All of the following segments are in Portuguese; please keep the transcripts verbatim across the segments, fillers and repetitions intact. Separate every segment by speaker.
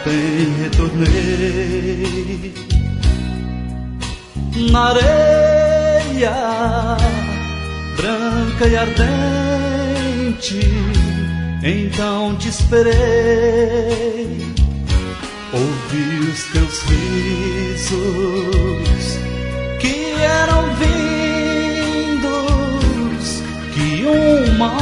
Speaker 1: ontem retornei na areia branca e ardente, então te esperei. Ouvi os teus risos que eram vindos, que uma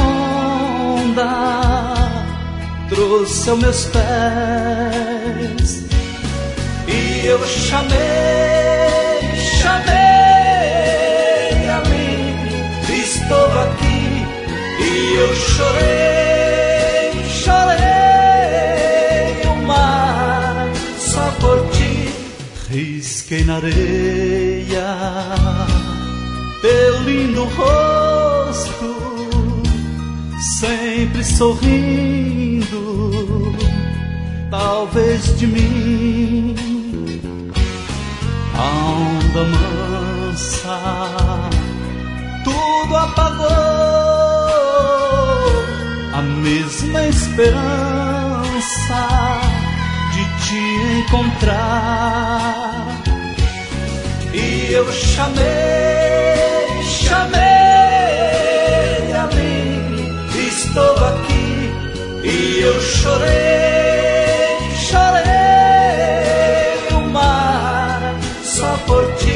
Speaker 1: onda trouxe aos meus pés. E eu chamei, chamei a mim, estou aqui. E eu chorei, chorei o mar só por ti. Risquei na areia teu lindo rosto, sempre sorrindo, talvez de mim. A onda mansa tudo apagou, a mesma esperança de te encontrar. E eu chamei, chamei a mim, estou aqui. E eu chorei, chorei o mar só por ti.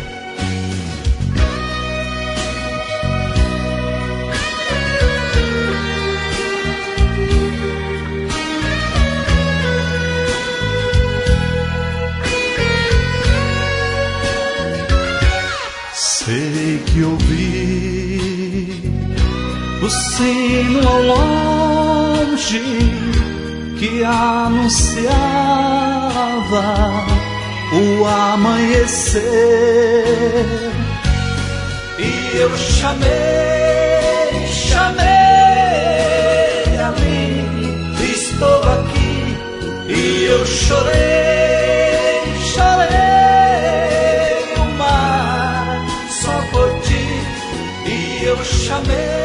Speaker 1: Sei que ouvi o sino ao longe que anunciava o amanhecer. E eu chamei, chamei a mim, estou aqui. E eu chorei, chorei o mar só por ti. E eu chamei,